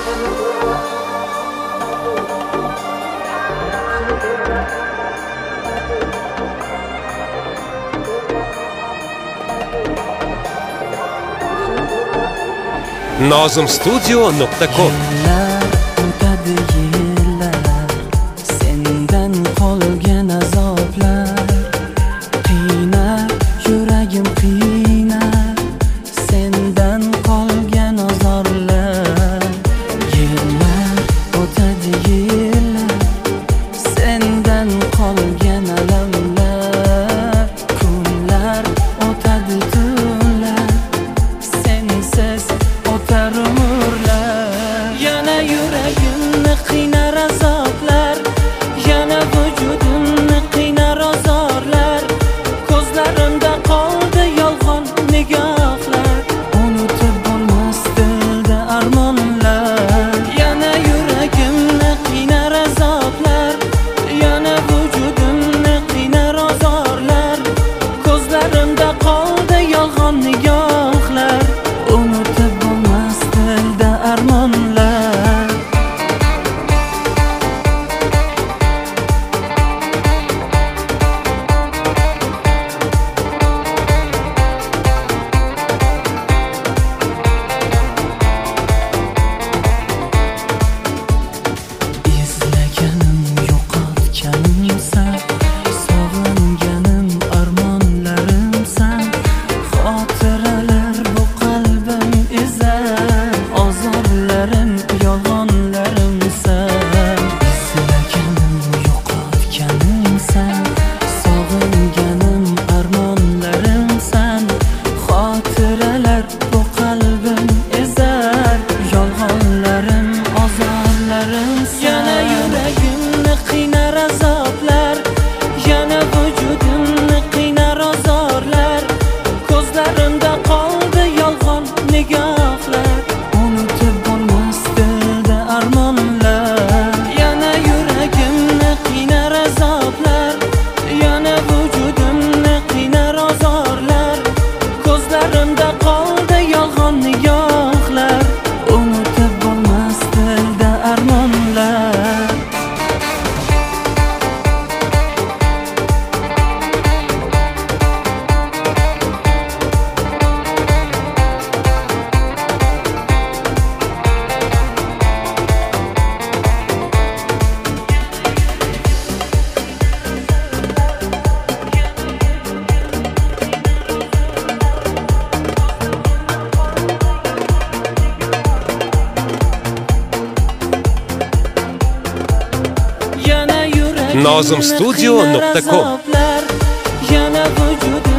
Nozimstudio.com Yillar o'tadi yillar, sendan qolgan azoblar qiynar, yuragim qiynar, sendan qolgan azorlar. Yillar o'tadi yillar, sendan qolgan alamlar, kunlar o'tadi tunlar, sensiz o'tar umrlar. Yana yuragimni qiynar azoblar, yana vujudimni qiynar ozorlar. Ko'zlarimda qoldi yolg'on nigohlar, unutib bo'lmas dilda armonlar. Yana yuragimni qiynar azoblar, yana vujudimni qiynar ozorlar. Ko'zlarimda qoldi yolg'on nigohlar, unutib bo'lmas dilda armonlar. Izlaganim, yo'qotganimsan, sog'inganim, armonlarimsan. Xotiralar bu qalbim ezar, ozorlarim, yolg'onlarimsan. Izlaganim, yo'qotganimsan, sog'inganim, armonlarimsan. Xotiralar bu qalbim ezar, yolg'onlarim, ozorlarimsan. Yana yuragimni qiynar azoblar, yana vujudimni qiynar ozorlar. Ko'zlarimda qoldi yolg'on nigohlar, unutib bo'lmas dilda armonlar. Yana yuragimni qiynar azoblar, yana vujudimni qiynar ozorlar. Ko'zlarimda qoldi yolg'on nigohlar, unutib bo'lmas dilda armonlar. Yana yuragimni Nozimstudio.com qiynar azoblar, yana vujudimni